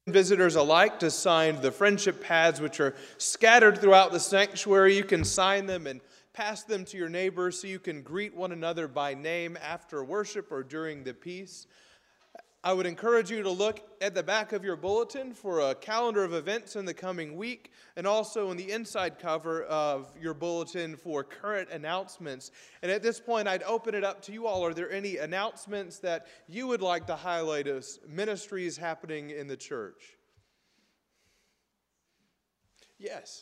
visitors alike to sign the friendship pads which are scattered throughout the sanctuary. You can sign them and pass them to your neighbors so you can greet one another by name after worship or during the peace. I would encourage you to look at the back of your bulletin for a calendar of events in the coming week, and also in the inside cover of your bulletin for current announcements. And at this point, I'd open it up to you all. Are there any announcements that you would like to highlight as ministries happening in the church? Yes.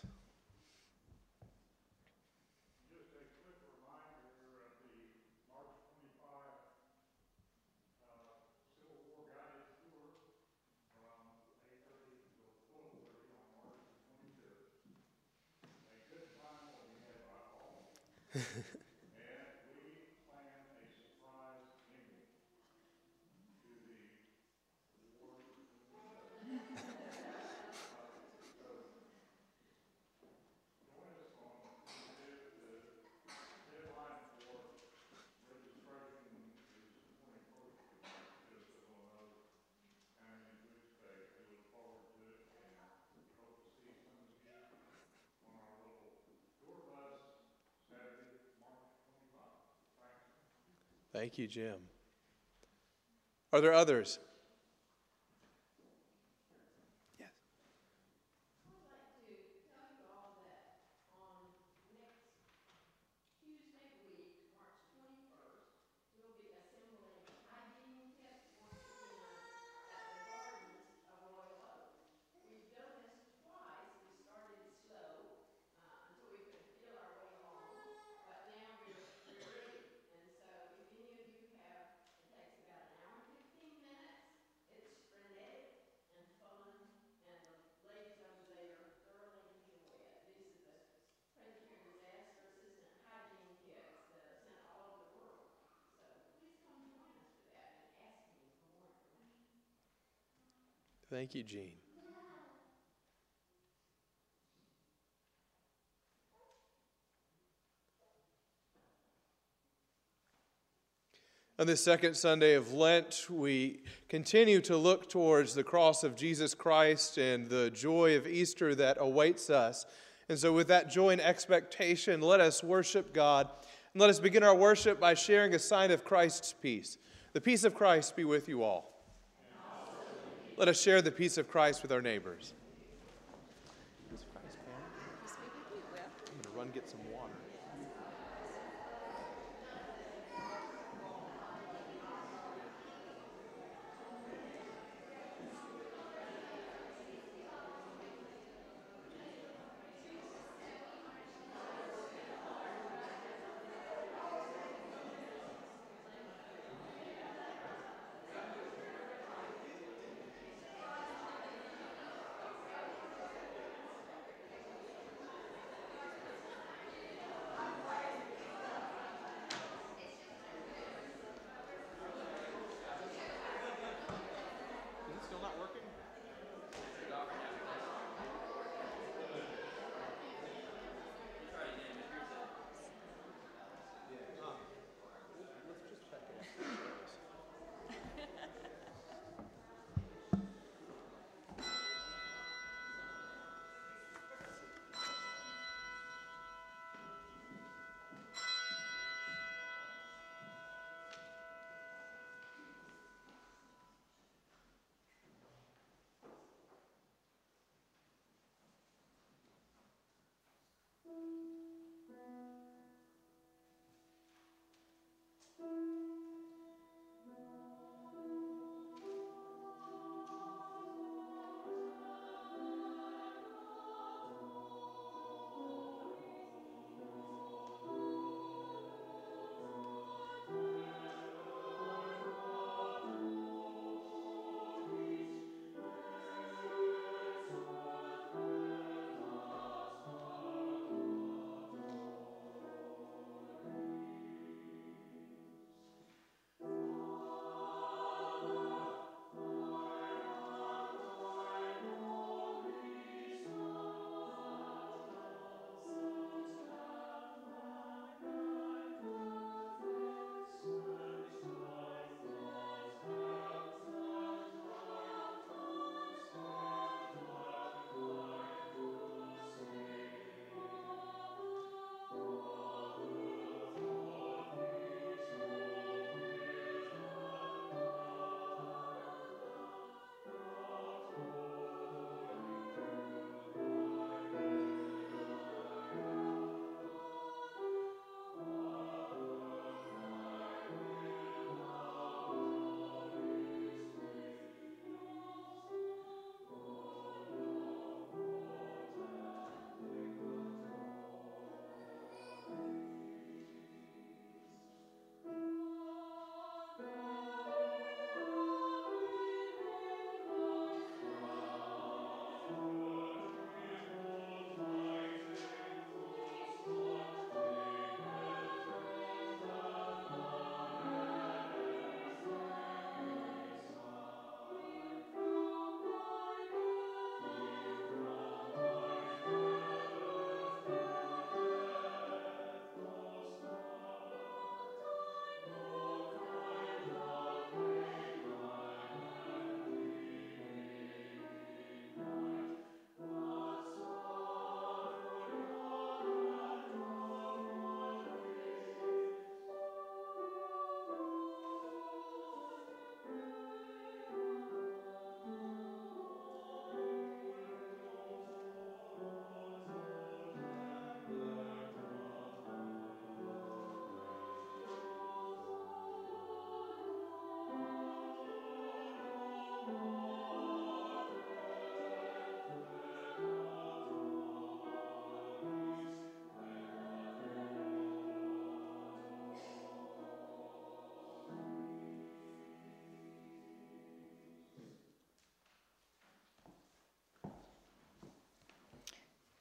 And we plan a surprise ending to the war. So join us on the deadline for registration is the 21st, just so we'll know I'm in good space. We look forward to it and hope to see some of you on our little tour bus Saturday, March 25th. Thanks. Thank you, Jim. Are there others? Yes. I'd like to tell you all that on next Tuesday week, March 21st, we'll be assembling hygiene kits once again at the gardens of Royal Oak. We've done this twice. We started slow until we could feel our way along, but now we're ready. And so if any of you have, it takes about an hour and 15 minutes. It's frenetic and fun, and the ladies over there thoroughly enjoy it. These are the Presbyterian Disaster Assistant Hygiene Kits that are sent all over the world. So please come join us for that and ask me for more information. Thank you, Jean. On this second Sunday of Lent, we continue to look towards the cross of Jesus Christ and the joy of Easter that awaits us. And so with that joy and expectation, let us worship God. And let us begin our worship by sharing a sign of Christ's peace. The peace of Christ be with you all. Let us share the peace of Christ with our neighbors. I'm going to run get some water.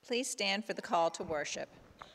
Please stand for the call to worship.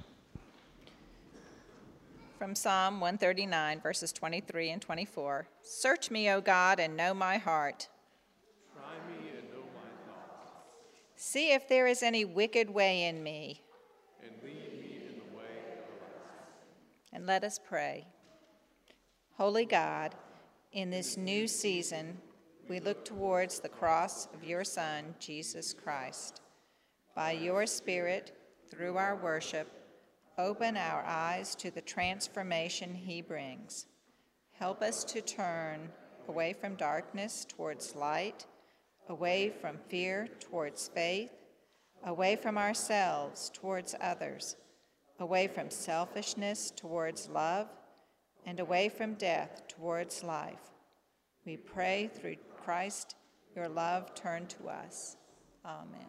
From Psalm 139, verses 23 and 24. Search me, O God, and know my heart. Try me and know my thoughts, See if there is any wicked way in me. and lead me in the way everlasting. And let us pray. Holy God, in this new season, we look towards the cross of your Son, Jesus Christ. By your Spirit, through our worship, open our eyes to the transformation he brings. Help us to turn away from darkness towards light, away from fear towards faith, away from ourselves towards others, away from selfishness towards love, and away from death towards life. We pray through Christ, your love turn to us. Amen.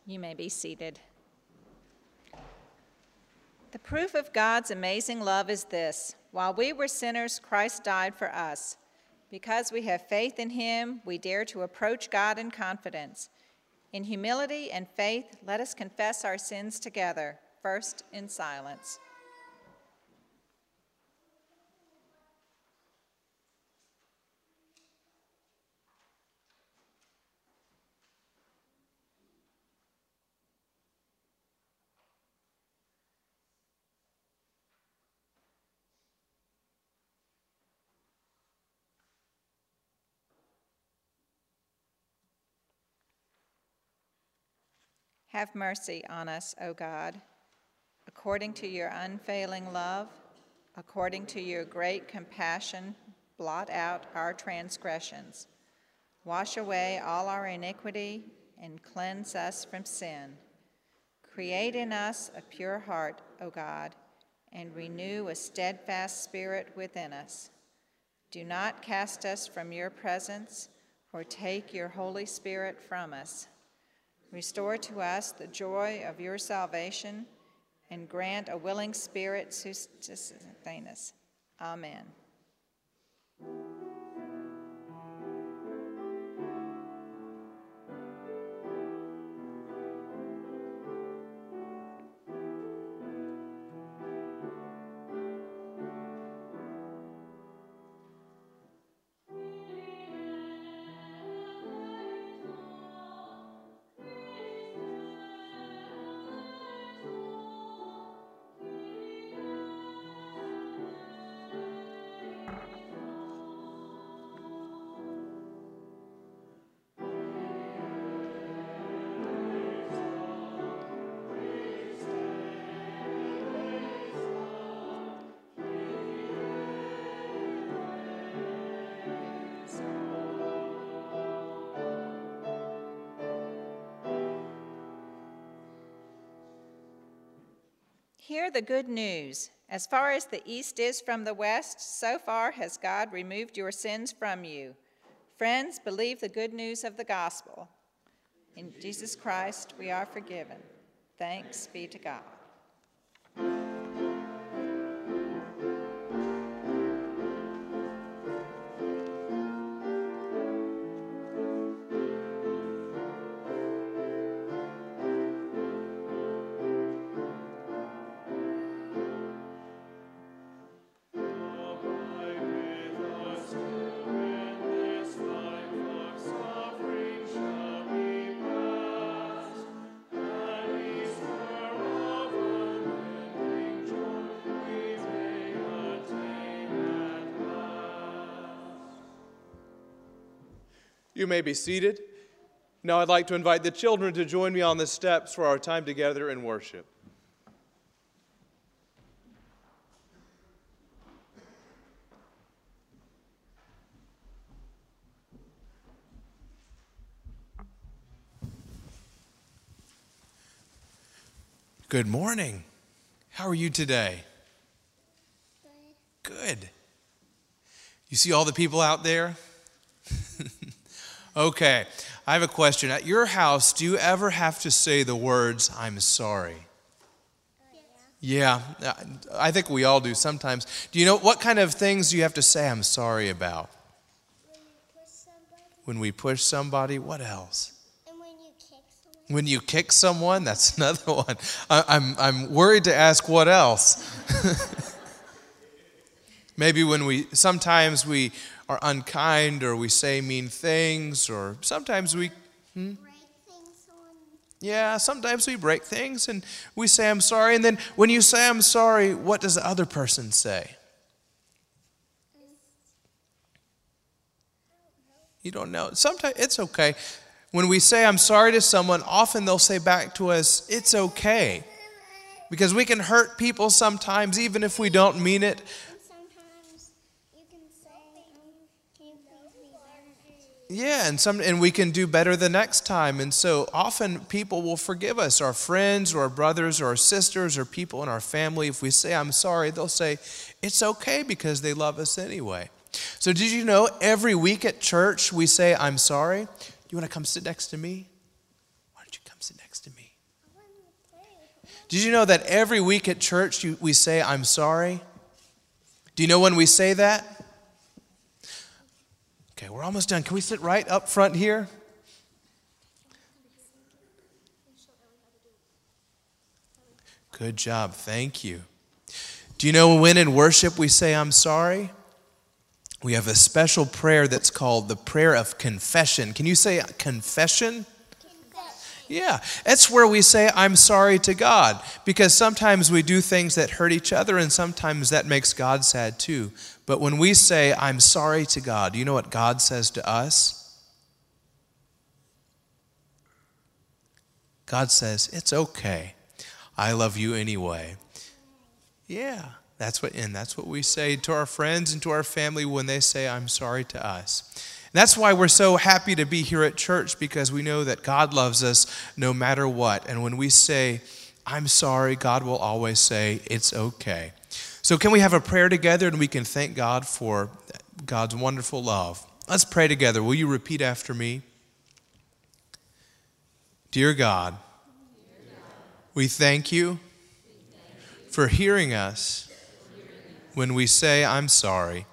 You may be seated. The proof of God's amazing love is this: while we were sinners, Christ died for us. Because we have faith in him, we dare to approach God in confidence. In humility and faith, let us confess our sins together, first in silence. Have mercy on us, O God, according to your unfailing love, according to your great compassion, blot out our transgressions. Wash away all our iniquity and cleanse us from sin. Create in us a pure heart, O God, and renew a steadfast spirit within us. Do not cast us from your presence or take your Holy Spirit from us. Restore to us the joy of your salvation and grant a willing spirit to sustain us. Amen. Hear the good news. As far as the east is from the west, so far has God removed your sins from you. Friends, believe the good news of the gospel. In Jesus Christ, we are forgiven. Thanks be to God. You may be seated. Now I'd like to invite the children to join me on the steps for our time together in worship. Good morning. How are you today? Good. You see all the people out there? Okay, I have a question. At your house, do you ever have to say the words, "I'm sorry"? Yeah, I think we all do sometimes. Do you know what kind of things do you have to say "I'm sorry" about? When we push somebody, what else? And when you kick someone. When you kick someone, that's another one. I'm worried to ask what else. Maybe when sometimes we are unkind, or we say mean things, or sometimes we... Break things on. Yeah, sometimes we break things and we say "I'm sorry." And then when you say "I'm sorry," what does the other person say? You don't know. Sometimes it's okay. When we say "I'm sorry" to someone, often they'll say back to us, "It's okay." Because we can hurt people sometimes, even if we don't mean it. And sometimes you can say, can you please be better? Yeah, and we can do better the next time. And so often people will forgive us, our friends or our brothers or our sisters or people in our family. If we say "I'm sorry," they'll say it's okay because they love us anyway. So did you know every week at church we say "I'm sorry"? You want to come sit next to me? Why don't you come sit next to me? Did you know that every week at church we say, I'm sorry? Do you know when we say that? Okay, we're almost done. Can we sit right up front here? Good job. Thank you. Do you know when in worship we say, I'm sorry? We have a special prayer that's called the prayer of confession. Can you say confession? Yeah, that's where we say, I'm sorry to God, because sometimes we do things that hurt each other, and sometimes that makes God sad too. But when we say, I'm sorry to God, do you know what God says to us? God says, it's okay. I love you anyway. Yeah, that's what we say to our friends and to our family when they say, I'm sorry to us. That's why we're so happy to be here at church, because we know that God loves us no matter what. And when we say, I'm sorry, God will always say, it's okay. So can we have a prayer together and we can thank God for God's wonderful love? Let's pray together. Will you repeat after me? Dear God, we thank you for hearing us when we say, I'm sorry.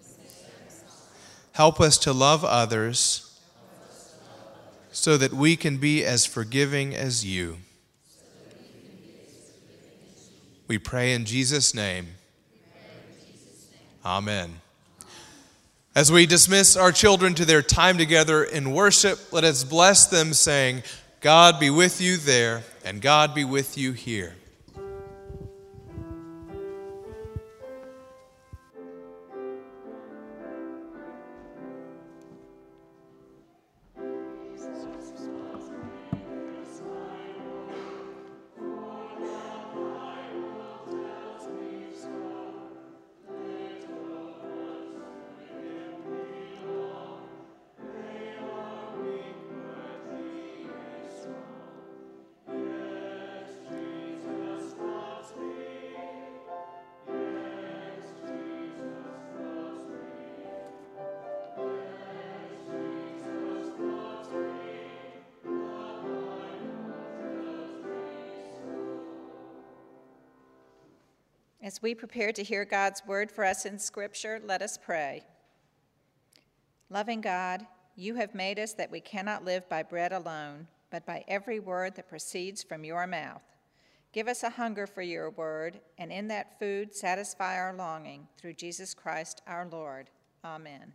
Help us to love others so that we can be as forgiving as you. We pray in Jesus' name. Amen. As we dismiss our children to their time together in worship, let us bless them saying, God be with you there, and God be with you here. As we prepare to hear God's word for us in Scripture, let us pray. Loving God, you have made us that we cannot live by bread alone, but by every word that proceeds from your mouth. Give us a hunger for your word, and in that food satisfy our longing through Jesus Christ our Lord. Amen.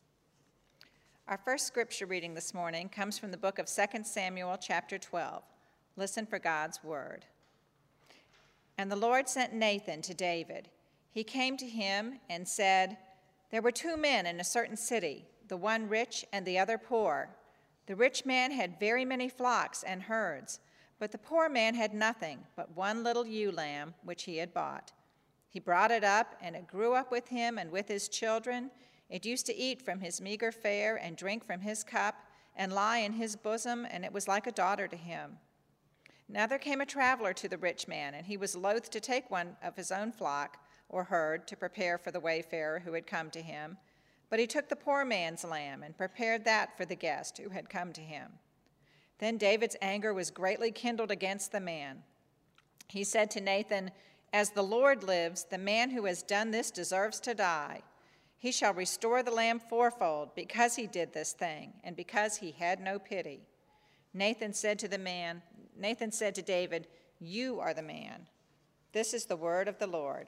Our first scripture reading this morning comes from the book of 2 Samuel chapter 12. Listen for God's word. And the Lord sent Nathan to David. He came to him and said, There were 2 men in a certain city, the one rich and the other poor. The rich man had very many flocks and herds, but the poor man had nothing but one little ewe lamb which he had bought. He brought it up, and it grew up with him and with his children. It used to eat from his meager fare and drink from his cup and lie in his bosom, and it was like a daughter to him. Now there came a traveler to the rich man, and he was loath to take one of his own flock or herd to prepare for the wayfarer who had come to him. But he took the poor man's lamb and prepared that for the guest who had come to him. Then David's anger was greatly kindled against the man. He said to Nathan, As the Lord lives, the man who has done this deserves to die. He shall restore the lamb fourfold because he did this thing and because he had no pity. Nathan said to David, You are the man. This is the word of the Lord.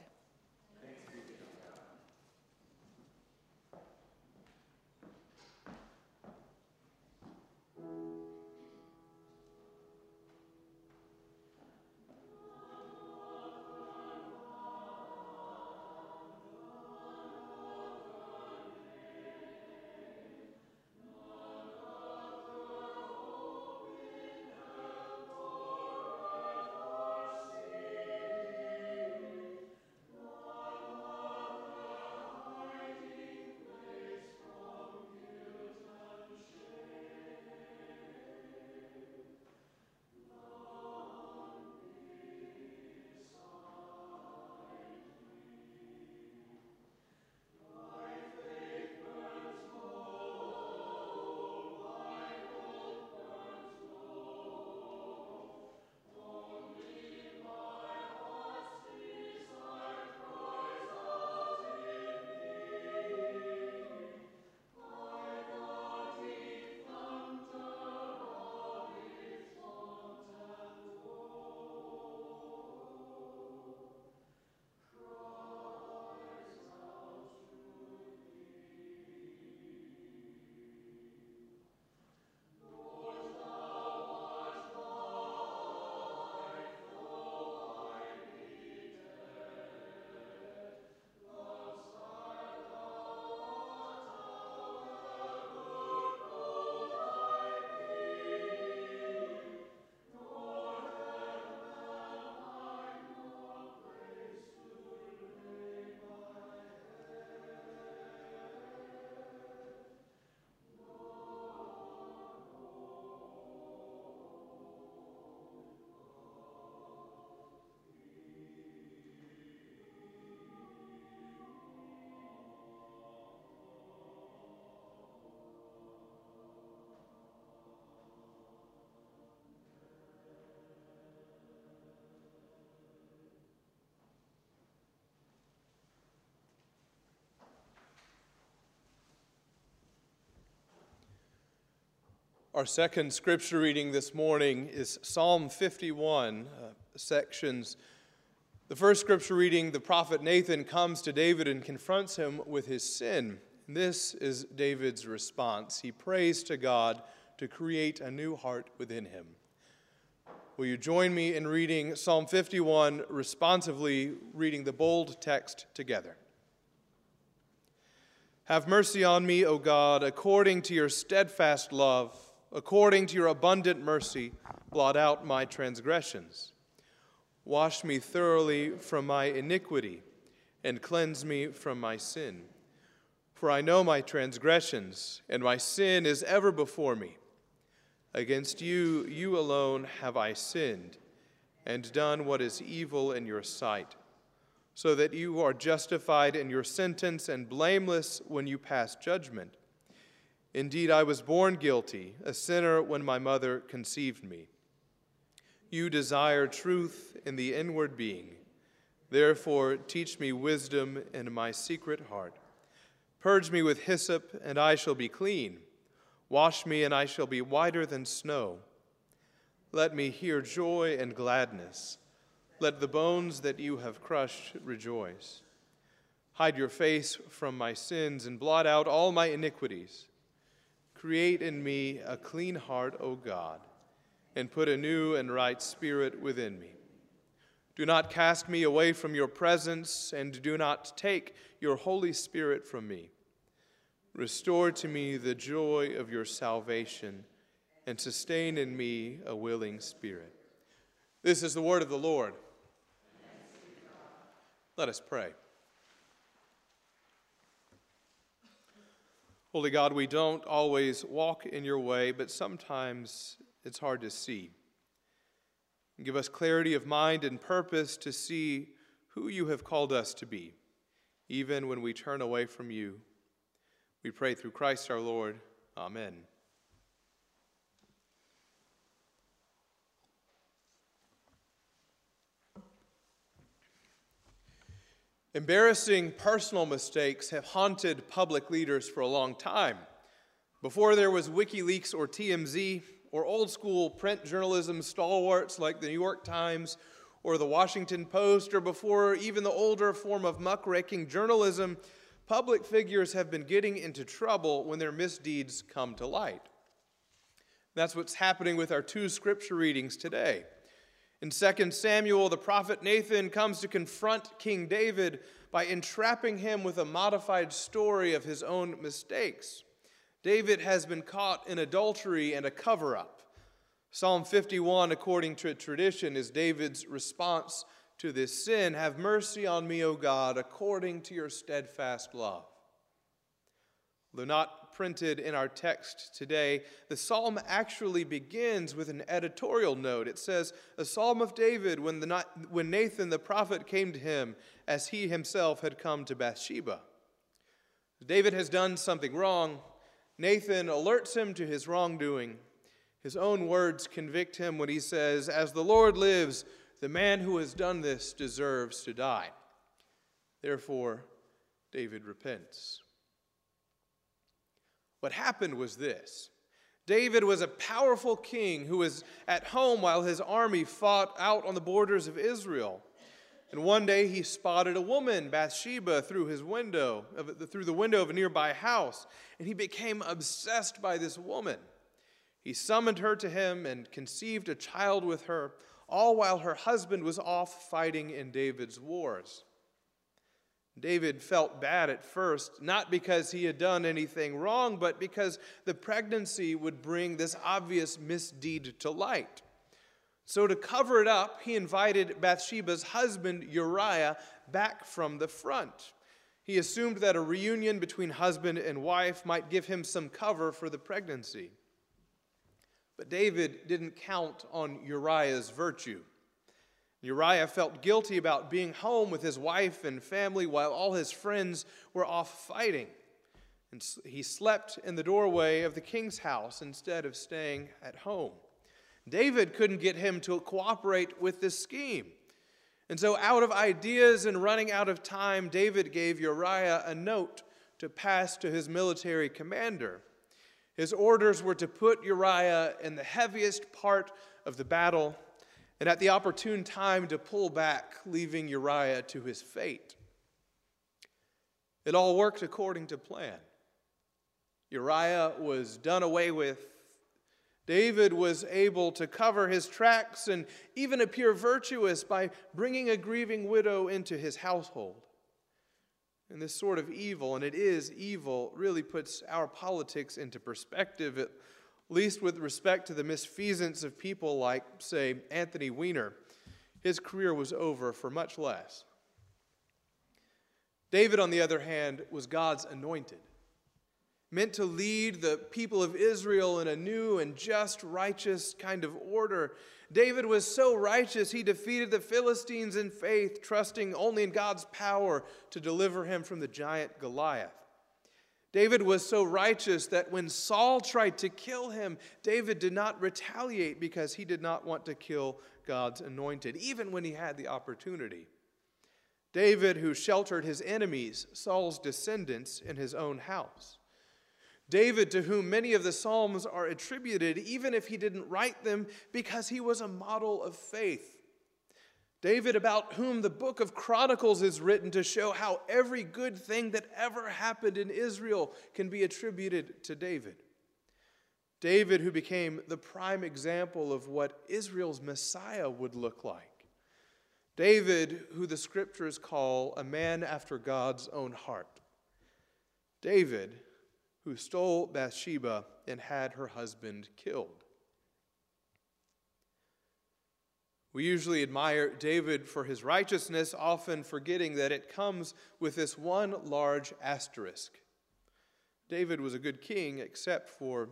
Our second scripture reading this morning is Psalm 51, sections. The first scripture reading, the prophet Nathan comes to David and confronts him with his sin. This is David's response. He prays to God to create a new heart within him. Will you join me in reading Psalm 51, responsively reading the bold text together? Have mercy on me, O God, according to your steadfast love. According to your abundant mercy, blot out my transgressions. Wash me thoroughly from my iniquity, and cleanse me from my sin. For I know my transgressions, and my sin is ever before me. Against you, you alone have I sinned, and done what is evil in your sight, so that you are justified in your sentence and blameless when you pass judgment. Indeed, I was born guilty, a sinner when my mother conceived me. You desire truth in the inward being. Therefore, teach me wisdom in my secret heart. Purge me with hyssop, and I shall be clean. Wash me, and I shall be whiter than snow. Let me hear joy and gladness. Let the bones that you have crushed rejoice. Hide your face from my sins and blot out all my iniquities. Create in me a clean heart, O God, and put a new and right spirit within me. Do not cast me away from your presence, and do not take your Holy Spirit from me. Restore to me the joy of your salvation, and sustain in me a willing spirit. This is the word of the Lord. Let us pray. Holy God, we don't always walk in your way, but sometimes it's hard to see. Give us clarity of mind and purpose to see who you have called us to be, even when we turn away from you. We pray through Christ our Lord. Amen. Embarrassing personal mistakes have haunted public leaders for a long time. Before there was WikiLeaks or TMZ, or old-school print journalism stalwarts like the New York Times or the Washington Post, or before even the older form of muckraking journalism, public figures have been getting into trouble when their misdeeds come to light. That's what's happening with our two scripture readings today. In 2 Samuel, the prophet Nathan comes to confront King David by entrapping him with a modified story of his own mistakes. David has been caught in adultery and a cover-up. Psalm 51, according to tradition, is David's response to this sin. Have mercy on me, O God, according to your steadfast love. Though not printed in our text today, the psalm actually begins with an editorial note. It says, a psalm of David when Nathan the prophet came to him as he himself had come to Bathsheba. David has done something wrong. Nathan alerts him to his wrongdoing. His own words convict him when he says, as the Lord lives, the man who has done this deserves to die. Therefore, David repents. What happened was this. David was a powerful king who was at home while his army fought out on the borders of Israel. And one day he spotted a woman, Bathsheba, through the window of a nearby house, and he became obsessed by this woman. He summoned her to him and conceived a child with her, all while her husband was off fighting in David's wars. David felt bad at first, not because he had done anything wrong, but because the pregnancy would bring this obvious misdeed to light. So to cover it up, he invited Bathsheba's husband, Uriah, back from the front. He assumed that a reunion between husband and wife might give him some cover for the pregnancy. But David didn't count on Uriah's virtue. Uriah felt guilty about being home with his wife and family while all his friends were off fighting. And he slept in the doorway of the king's house instead of staying at home. David couldn't get him to cooperate with this scheme. And so out of ideas and running out of time, David gave Uriah a note to pass to his military commander. His orders were to put Uriah in the heaviest part of the battle, and at the opportune time to pull back, leaving Uriah to his fate. It all worked according to plan. Uriah was done away with. David was able to cover his tracks and even appear virtuous by bringing a grieving widow into his household. And this sort of evil, and it is evil, really puts our politics into perspective, at least with respect to the misfeasance of people like, say, Anthony Weiner. His career was over for much less. David, on the other hand, was God's anointed, meant to lead the people of Israel in a new and just, righteous kind of order. David was so righteous, he defeated the Philistines in faith, trusting only in God's power to deliver him from the giant Goliath. David was so righteous that when Saul tried to kill him, David did not retaliate because he did not want to kill God's anointed, even when he had the opportunity. David, who sheltered his enemies, Saul's descendants, in his own house. David, to whom many of the Psalms are attributed, even if he didn't write them, because he was a model of faith. David, about whom the book of Chronicles is written to show how every good thing that ever happened in Israel can be attributed to David. David, who became the prime example of what Israel's Messiah would look like. David, who the scriptures call a man after God's own heart. David, who stole Bathsheba and had her husband killed. We usually admire David for his righteousness, often forgetting that it comes with this one large asterisk. David was a good king, except for,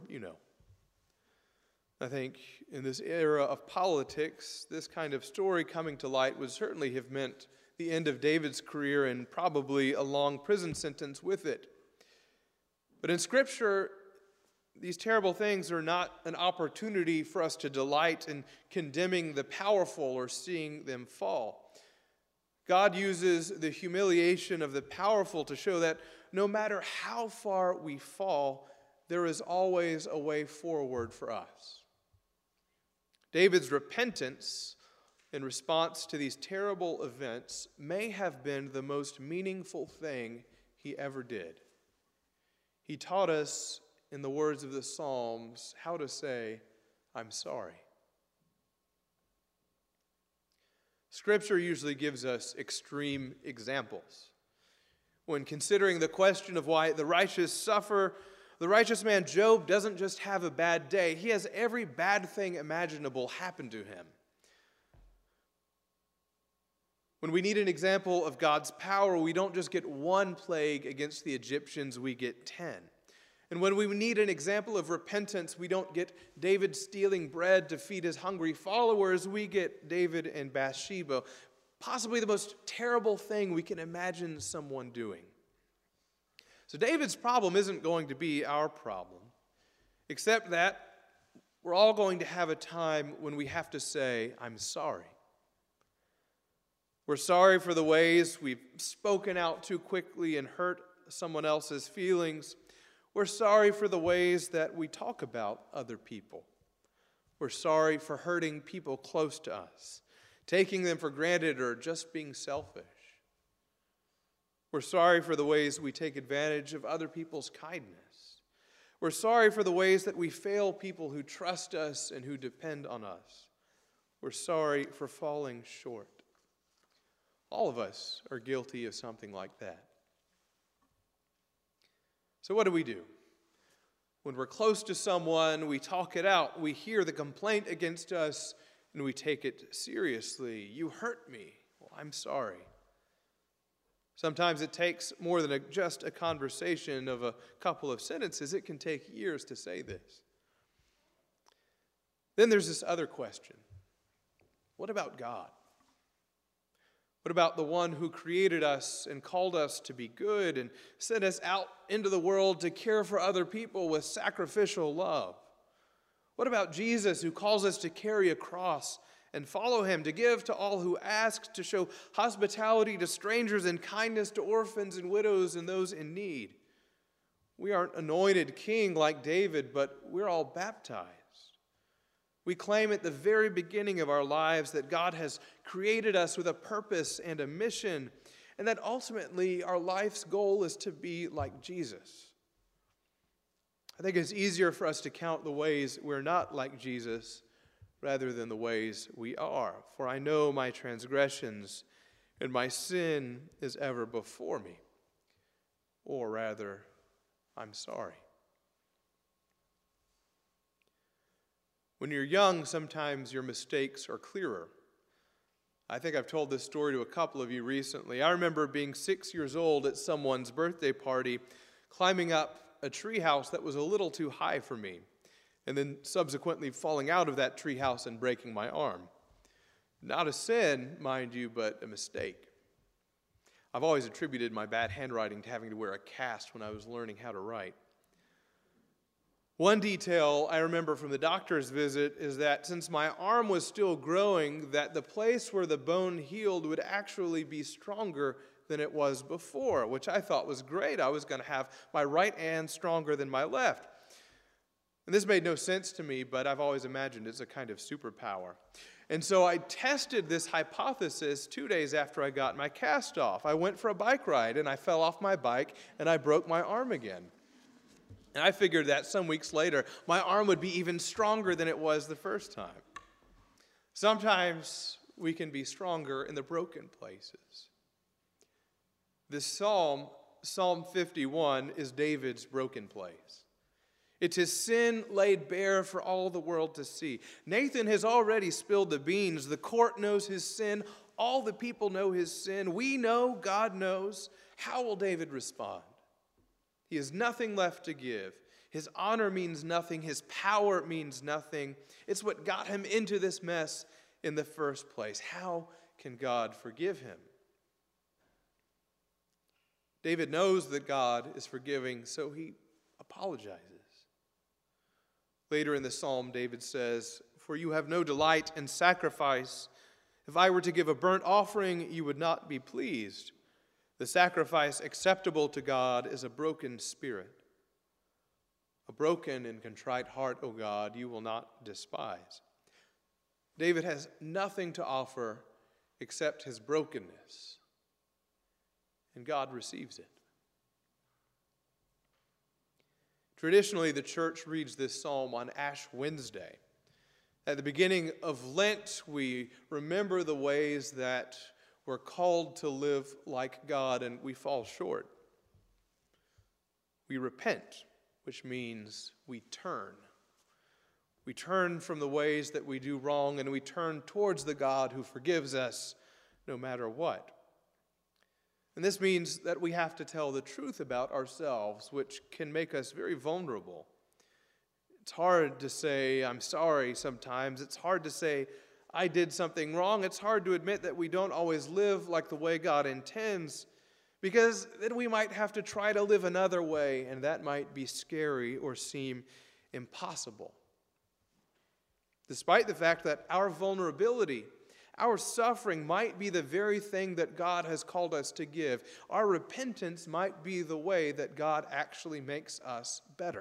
I think in this era of politics, this kind of story coming to light would certainly have meant the end of David's career and probably a long prison sentence with it. But in Scripture, these terrible things are not an opportunity for us to delight in condemning the powerful or seeing them fall. God uses the humiliation of the powerful to show that no matter how far we fall, there is always a way forward for us. David's repentance in response to these terrible events may have been the most meaningful thing he ever did. He taught us, in the words of the Psalms, how to say, "I'm sorry." Scripture usually gives us extreme examples. When considering the question of why the righteous suffer, the righteous man Job doesn't just have a bad day. He has every bad thing imaginable happen to him. When we need an example of God's power, we don't just get one plague against the Egyptians, we get 10. And when we need an example of repentance, we don't get David stealing bread to feed his hungry followers, we get David and Bathsheba, possibly the most terrible thing we can imagine someone doing. So David's problem isn't going to be our problem, except that we're all going to have a time when we have to say, "I'm sorry." We're sorry for the ways we've spoken out too quickly and hurt someone else's feelings. We're sorry for the ways that we talk about other people. We're sorry for hurting people close to us, taking them for granted, or just being selfish. We're sorry for the ways we take advantage of other people's kindness. We're sorry for the ways that we fail people who trust us and who depend on us. We're sorry for falling short. All of us are guilty of something like that. So what do? When we're close to someone, we talk it out. We hear the complaint against us, and we take it seriously. "You hurt me." "Well, I'm sorry." Sometimes it takes more than just a conversation of a couple of sentences. It can take years to say this. Then there's this other question. What about God? What about the one who created us and called us to be good and sent us out into the world to care for other people with sacrificial love? What about Jesus, who calls us to carry a cross and follow him, to give to all who ask, to show hospitality to strangers and kindness to orphans and widows and those in need? We aren't anointed king like David, but we're all baptized. We claim at the very beginning of our lives that God has created us with a purpose and a mission, and that ultimately our life's goal is to be like Jesus. I think it's easier for us to count the ways we're not like Jesus rather than the ways we are. For I know my transgressions and my sin is ever before me. Or rather, I'm sorry. When you're young, sometimes your mistakes are clearer. I think I've told this story to a couple of you recently. I remember being 6 years old at someone's birthday party, climbing up a treehouse that was a little too high for me, and then subsequently falling out of that treehouse and breaking my arm. Not a sin, mind you, but a mistake. I've always attributed my bad handwriting to having to wear a cast when I was learning how to write. One detail I remember from the doctor's visit is that since my arm was still growing, that the place where the bone healed would actually be stronger than it was before, which I thought was great. I was going to have my right hand stronger than my left. And this made no sense to me, but I've always imagined it's a kind of superpower. And so I tested this hypothesis 2 days after I got my cast off. I went for a bike ride, and I fell off my bike, and I broke my arm again. And I figured that some weeks later, my arm would be even stronger than it was the first time. Sometimes we can be stronger in the broken places. This psalm, Psalm 51, is David's broken place. It's his sin laid bare for all the world to see. Nathan has already spilled the beans. The court knows his sin. All the people know his sin. We know, God knows. How will David respond? He has nothing left to give. His honor means nothing. His power means nothing. It's what got him into this mess in the first place. How can God forgive him? David knows that God is forgiving, so he apologizes. Later in the psalm, David says, "For you have no delight in sacrifice. If I were to give a burnt offering, you would not be pleased. The sacrifice acceptable to God is a broken spirit. A broken and contrite heart, O God, you will not despise." David has nothing to offer except his brokenness, and God receives it. Traditionally, the church reads this psalm on Ash Wednesday. At the beginning of Lent, we remember the ways that we're called to live like God and we fall short. We repent, which means we turn. We turn from the ways that we do wrong and we turn towards the God who forgives us no matter what. And this means that we have to tell the truth about ourselves, which can make us very vulnerable. It's hard to say, I'm sorry sometimes. It's hard to say, I did something wrong. It's hard to admit that we don't always live like the way God intends, because then we might have to try to live another way, and that might be scary or seem impossible. Despite the fact that our vulnerability, our suffering might be the very thing that God has called us to give, our repentance might be the way that God actually makes us better.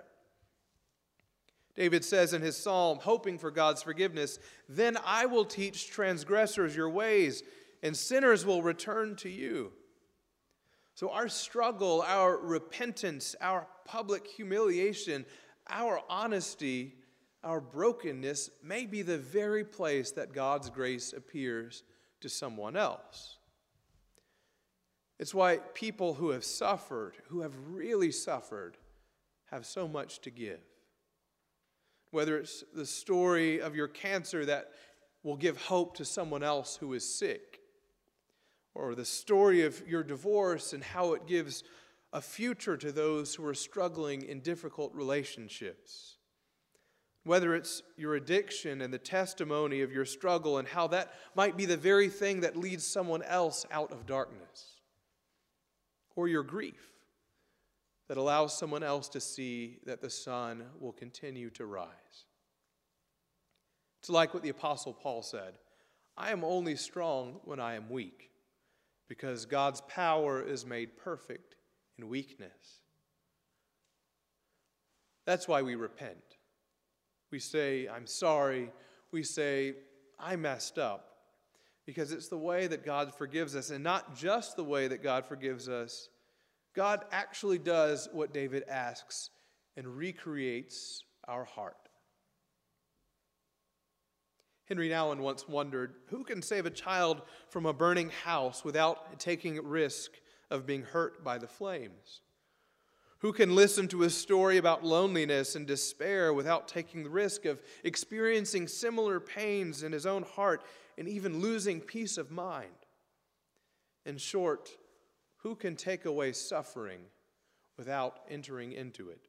David says in his psalm, hoping for God's forgiveness, "Then I will teach transgressors your ways, and sinners will return to you." So our struggle, our repentance, our public humiliation, our honesty, our brokenness may be the very place that God's grace appears to someone else. It's why people who have suffered, who have really suffered, have so much to give. Whether it's the story of your cancer that will give hope to someone else who is sick, or the story of your divorce and how it gives a future to those who are struggling in difficult relationships. Whether it's your addiction and the testimony of your struggle and how that might be the very thing that leads someone else out of darkness. Or your grief that allows someone else to see that the sun will continue to rise. It's like what the Apostle Paul said, "I am only strong when I am weak, because God's power is made perfect in weakness." That's why we repent. We say, I'm sorry. We say, I messed up. Because it's the way that God forgives us, and not just the way that God forgives us. God actually does what David asks and recreates our heart. Henry Nouwen once wondered, who can save a child from a burning house without taking risk of being hurt by the flames? Who can listen to a story about loneliness and despair without taking the risk of experiencing similar pains in his own heart and even losing peace of mind? In short, who can take away suffering without entering into it?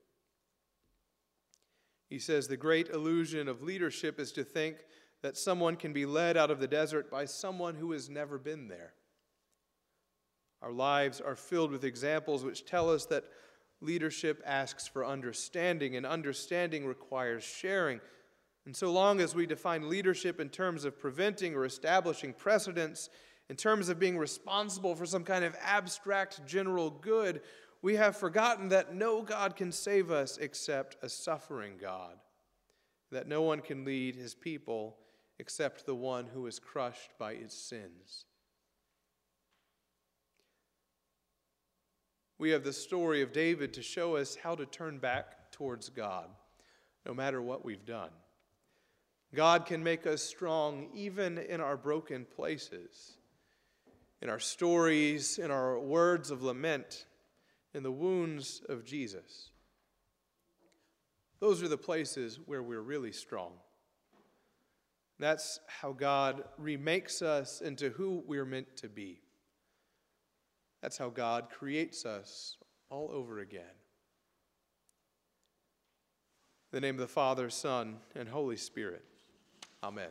He says the great illusion of leadership is to think that someone can be led out of the desert by someone who has never been there. Our lives are filled with examples which tell us that leadership asks for understanding, and understanding requires sharing. And so long as we define leadership in terms of preventing or establishing precedents, in terms of being responsible for some kind of abstract general good, we have forgotten that no God can save us except a suffering God, that no one can lead his people except the one who is crushed by its sins. We have the story of David to show us how to turn back towards God, no matter what we've done. God can make us strong even in our broken places, in our stories, in our words of lament, in the wounds of Jesus. Those are the places where we're really strong. That's how God remakes us into who we're meant to be. That's how God creates us all over again. In the name of the Father, Son, and Holy Spirit. Amen.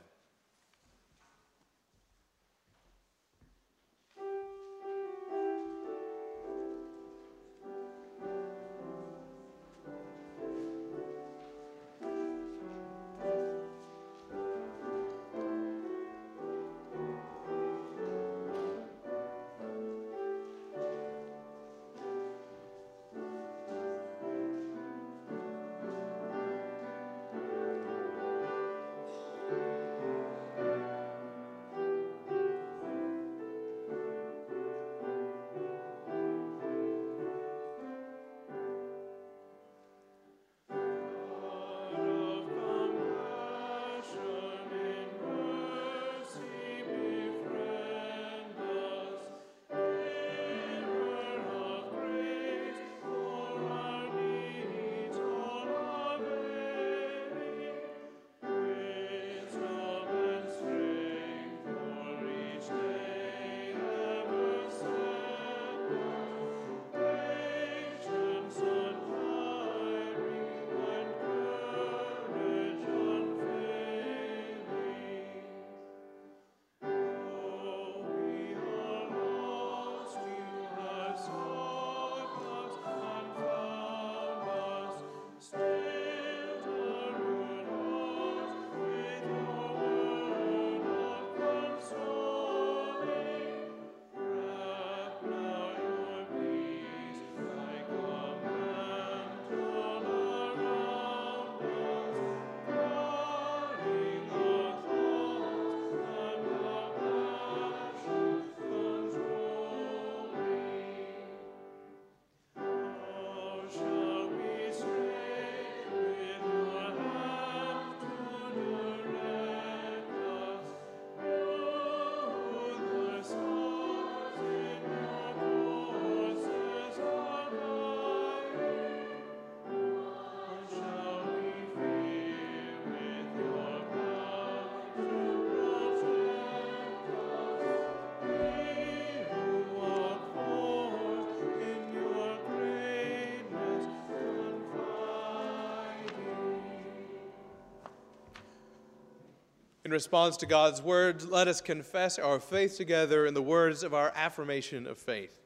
In response to God's word, let us confess our faith together in the words of our affirmation of faith.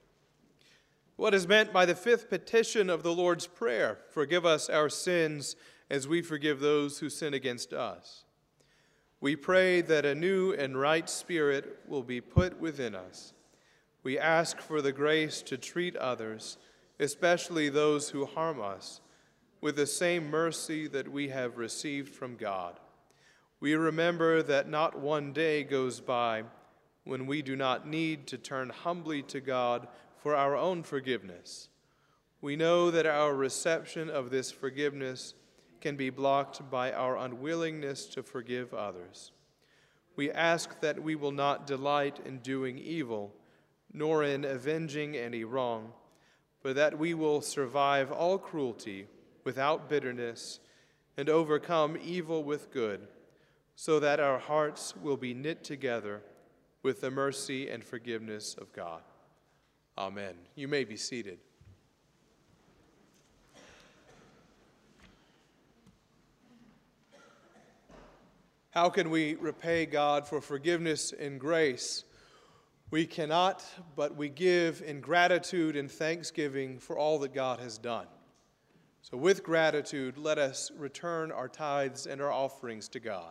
What is meant by the fifth petition of the Lord's Prayer, forgive us our sins as we forgive those who sin against us. We pray that a new and right spirit will be put within us. We ask for the grace to treat others, especially those who harm us, with the same mercy that we have received from God. We remember that not one day goes by when we do not need to turn humbly to God for our own forgiveness. We know that our reception of this forgiveness can be blocked by our unwillingness to forgive others. We ask that we will not delight in doing evil, nor in avenging any wrong, but that we will survive all cruelty without bitterness and overcome evil with good, so that our hearts will be knit together with the mercy and forgiveness of God. Amen. You may be seated. How can we repay God for forgiveness and grace? We cannot, but we give in gratitude and thanksgiving for all that God has done. So with gratitude, let us return our tithes and our offerings to God.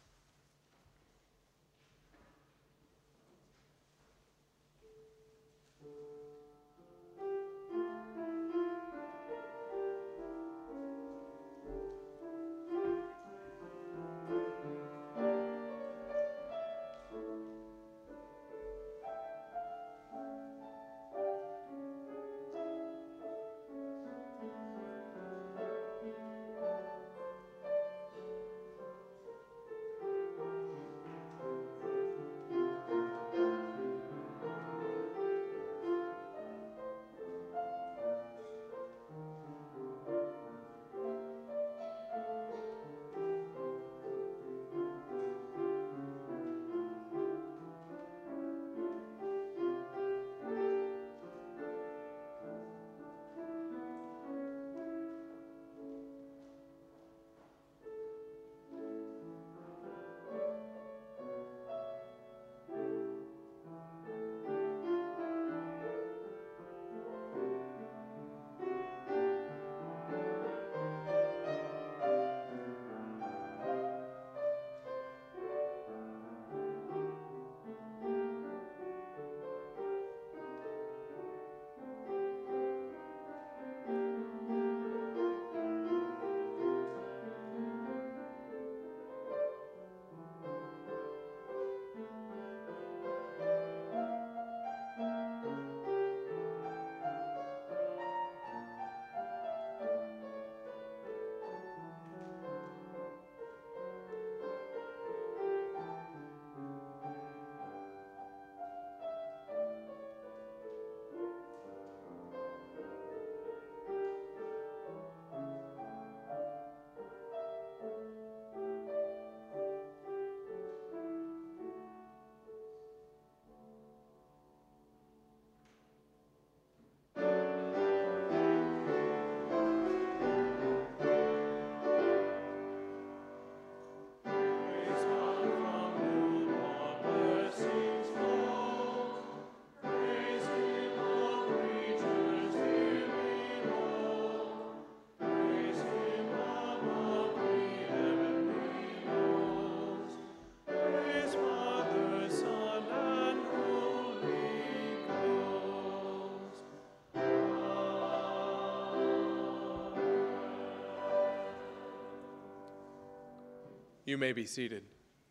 You may be seated.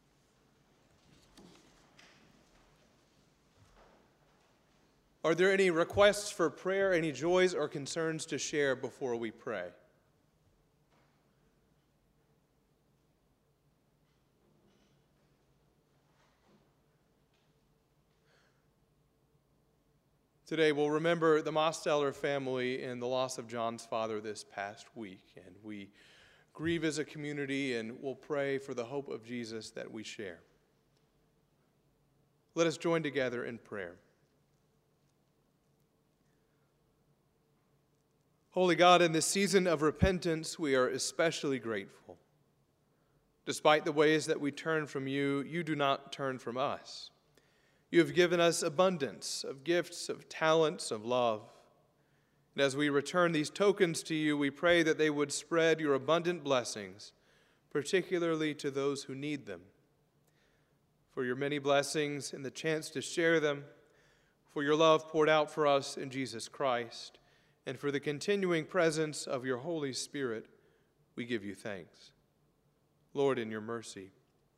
Are there any requests for prayer, any joys or concerns to share before we pray? Today we'll remember the Mosteller family and the loss of John's father this past week, and we grieve as a community and we'll pray for the hope of Jesus that we share. Let us join together in prayer. Holy God, in this season of repentance, we are especially grateful. Despite the ways that we turn from you, you do not turn from us. You have given us abundance of gifts, of talents, of love. And as we return these tokens to you, we pray that they would spread your abundant blessings, particularly to those who need them. For your many blessings and the chance to share them, for your love poured out for us in Jesus Christ, and for the continuing presence of your Holy Spirit, we give you thanks. Lord, in your mercy.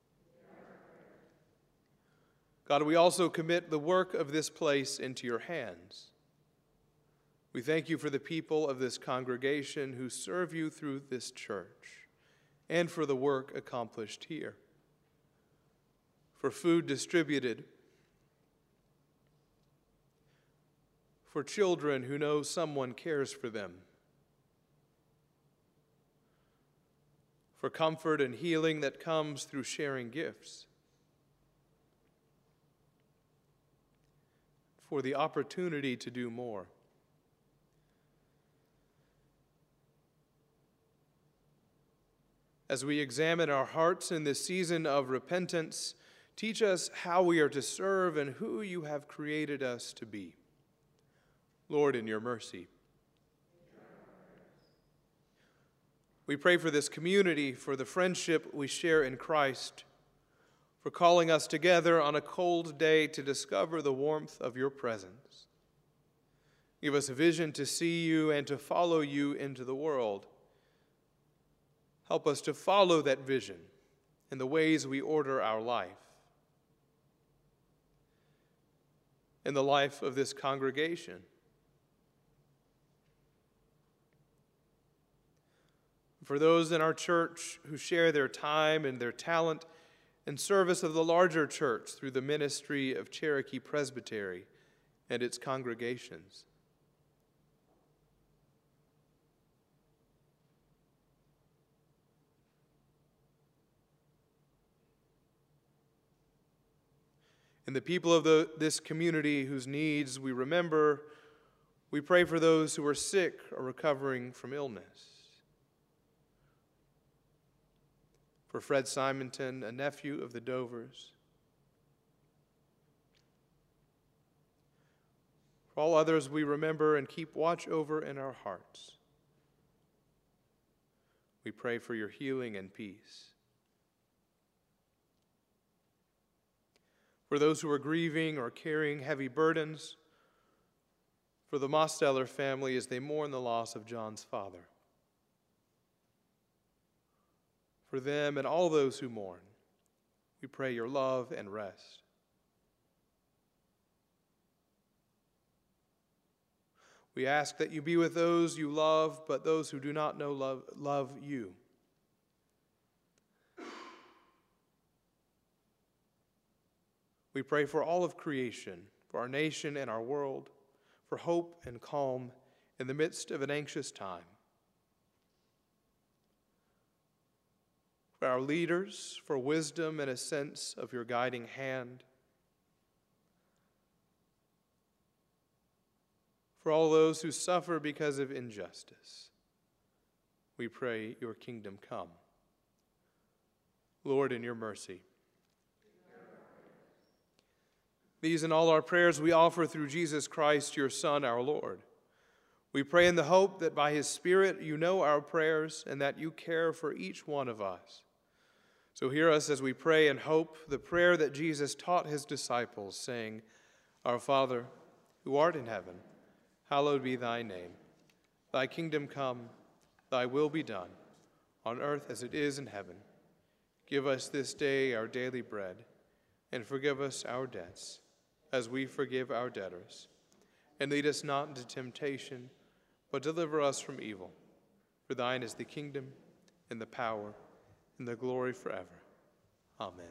God, we also commit the work of this place into your hands. We thank you for the people of this congregation who serve you through this church, and for the work accomplished here, for food distributed, for children who know someone cares for them, for comfort and healing that comes through sharing gifts, for the opportunity to do more. As we examine our hearts in this season of repentance, teach us how we are to serve and who you have created us to be. Lord, in your mercy. We pray for this community, for the friendship we share in Christ, for calling us together on a cold day to discover the warmth of your presence. Give us a vision to see you and to follow you into the world. Help us to follow that vision in the ways we order our life, in the life of this congregation. For those in our church who share their time and their talent in service of the larger church through the ministry of Cherokee Presbytery and its congregations. And the people of this community whose needs we remember, we pray for those who are sick or recovering from illness. For Fred Simonton, a nephew of the Dovers. For all others we remember and keep watch over in our hearts. We pray for your healing and peace. For those who are grieving or carrying heavy burdens, for the Mosteller family as they mourn the loss of John's father. For them and all those who mourn, we pray your love and rest. We ask that you be with those you love, but those who do not know love you. We pray for all of creation, for our nation and our world, for hope and calm in the midst of an anxious time. For our leaders, for wisdom and a sense of your guiding hand. For all those who suffer because of injustice, we pray your kingdom come. Lord, in your mercy. These and all our prayers we offer through Jesus Christ, your Son, our Lord. We pray in the hope that by his Spirit you know our prayers and that you care for each one of us. So hear us as we pray and hope the prayer that Jesus taught his disciples, saying, Our Father, who art in heaven, hallowed be thy name. Thy kingdom come, thy will be done, on earth as it is in heaven. Give us this day our daily bread, and forgive us our debts, as we forgive our debtors. And lead us not into temptation, but deliver us from evil. For thine is the kingdom, and the power, and the glory forever. Amen.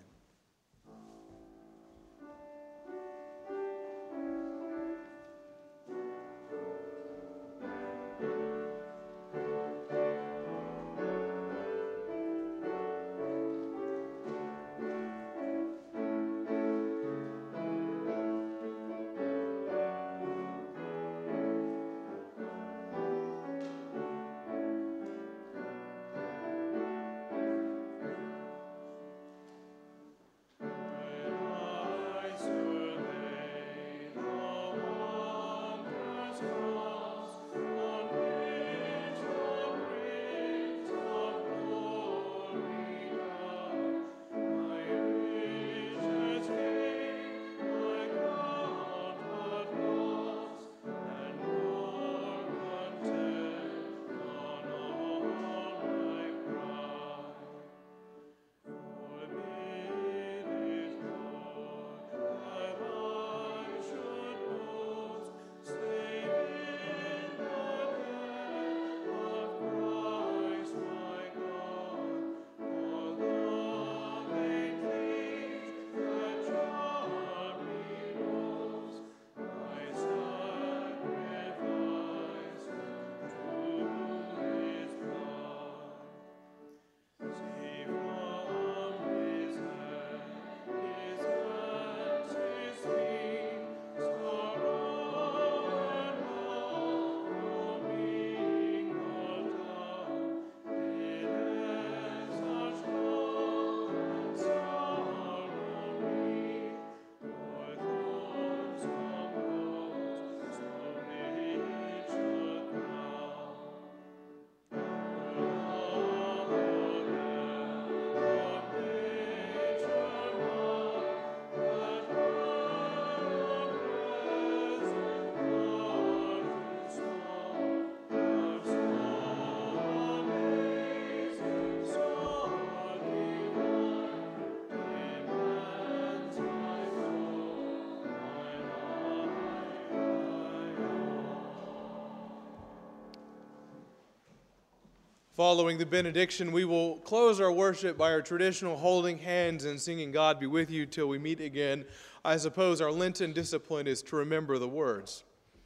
Following the benediction, we will close our worship by our traditional holding hands and singing God Be With You till we meet again. I suppose our Lenten discipline is to remember the words.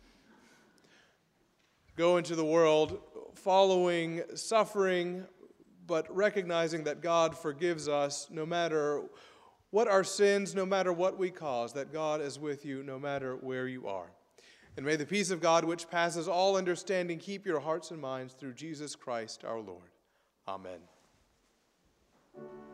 Go into the world following suffering, but recognizing that God forgives us no matter what our sins, no matter what we cause, that God is with you no matter where you are. And may the peace of God, which passes all understanding, keep your hearts and minds through Jesus Christ our Lord. Amen.